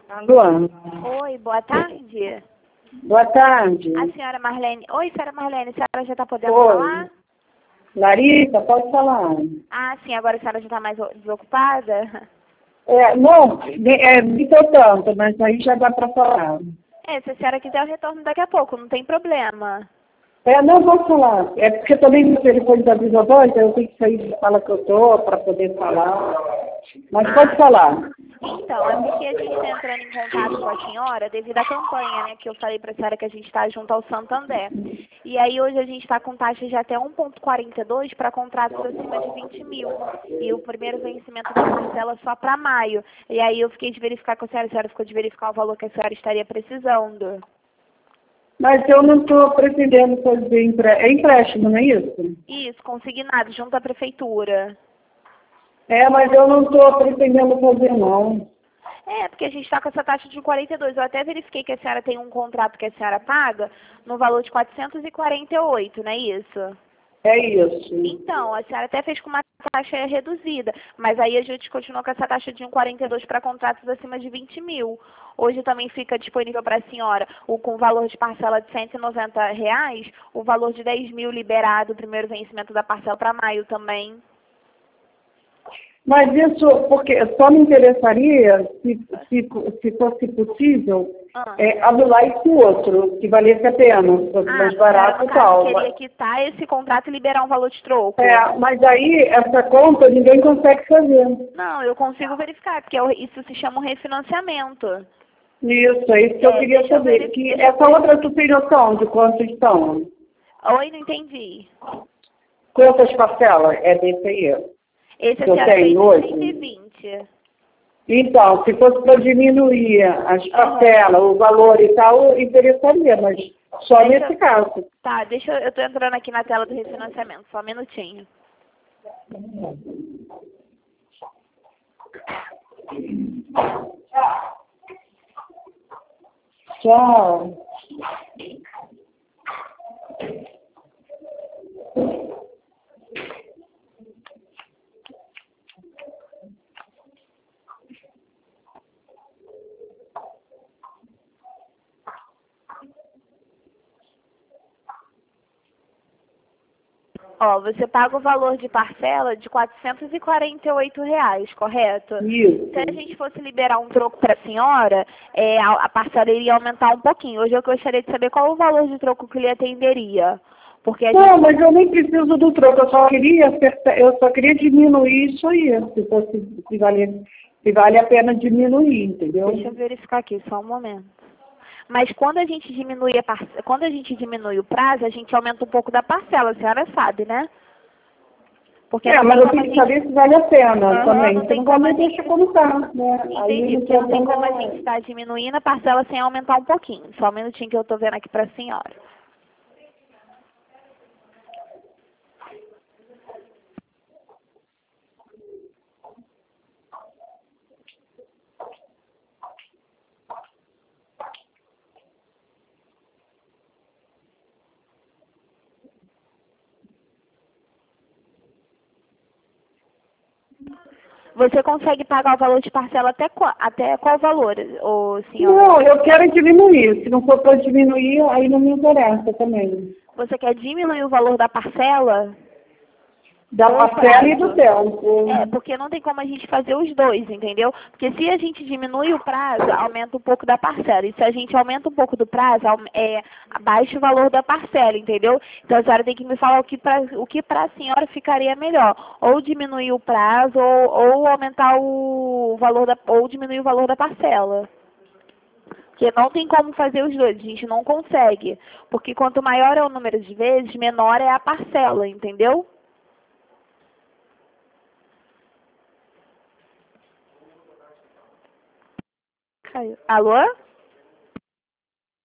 Alô? Oi, boa tarde. Boa tarde. A senhora Marlene. Oi, senhora Marlene, a senhora já está podendo Oi. falar? Larissa, pode falar. Ah, sim, agora a senhora já está mais desocupada? Não, nem tô tanto, mas aí já dá para falar. Se a senhora quiser, eu retorno daqui a pouco, não tem problema. Não vou falar. É porque também no telefone da Viva Voz, eu tenho que sair da sala que eu tô para poder falar. Mas pode falar. Então, é porque a gente está entrando em contato com a senhora devido à campanha, né, que eu falei para a senhora que a gente está junto ao Santander. E aí hoje a gente está com taxa de até 1,42 para contratos acima de 20 mil. E o primeiro vencimento da parcela só para maio. E aí eu fiquei de verificar com a senhora ficou de verificar o valor que a senhora estaria precisando. Mas eu não estou pretendendo fazer empréstimo, não é isso? Isso, consignado, junto à prefeitura. Mas eu não estou pretendendo fazer, não. Porque a gente está com essa taxa de 42. Eu até verifiquei que a senhora tem um contrato que a senhora paga no valor de 448, não é isso? É isso. Então, a senhora até fez com uma taxa reduzida, mas aí a gente continuou com essa taxa de 1,42 para contratos acima de 20 mil. Hoje também fica disponível para a senhora com o valor de parcela de R$ 190, o valor de 10 mil liberado, o primeiro vencimento da parcela para maio também. Mas isso, porque só me interessaria, se fosse possível, anular esse outro, que valesse a pena, se fosse mais barato e tal. Queria quitar esse contrato e liberar um valor de troco. Mas aí, essa conta, ninguém consegue fazer. Não, eu consigo verificar, porque isso se chama um refinanciamento. Isso, é isso que eu queria saber. Essa outra, tu tem noção de quantos estão? Oi, não entendi. Quantas parcelas é desse aí? Esse que eu tenho hoje? 120. Então, se fosse para diminuir as parcelas, o valor e tal, interessaria, mas só nesse caso. Tá, eu estou entrando aqui na tela do refinanciamento, só um minutinho. Tchau. Você paga o valor de parcela de R$ 448, correto? Isso. Se a gente fosse liberar um troco para a senhora, a parcela iria aumentar um pouquinho. Hoje eu gostaria de saber qual o valor de troco que lhe atenderia. Porque mas eu nem preciso do troco, eu só queria diminuir isso aí, se vale a pena diminuir, entendeu? Deixa eu verificar aqui, só um momento. Mas quando a gente diminui o prazo, a gente aumenta um pouco da parcela, a senhora sabe, né? Porque mas eu tenho que saber se vale a pena também. Você não vai me deixar como tá, né? Entendi, porque não tem como a gente estar diminuindo a parcela sem aumentar um pouquinho. Só um minutinho que eu estou vendo aqui para a senhora. Você consegue pagar o valor de parcela até qual valor, senhor? Não, eu quero diminuir. Se não for para diminuir, aí não me interessa também. Você quer diminuir o valor da parcela? Da parcela e do tempo. Porque não tem como a gente fazer os dois, entendeu? Porque se a gente diminui o prazo, aumenta um pouco da parcela. E se a gente aumenta um pouco do prazo, abaixa o valor da parcela, entendeu? Então a senhora tem que me falar o que para a senhora ficaria melhor. Ou diminuir o prazo, ou aumentar o valor ou diminuir o valor da parcela. Porque não tem como fazer os dois, a gente não consegue. Porque quanto maior é o número de vezes, menor é a parcela, entendeu? Alô?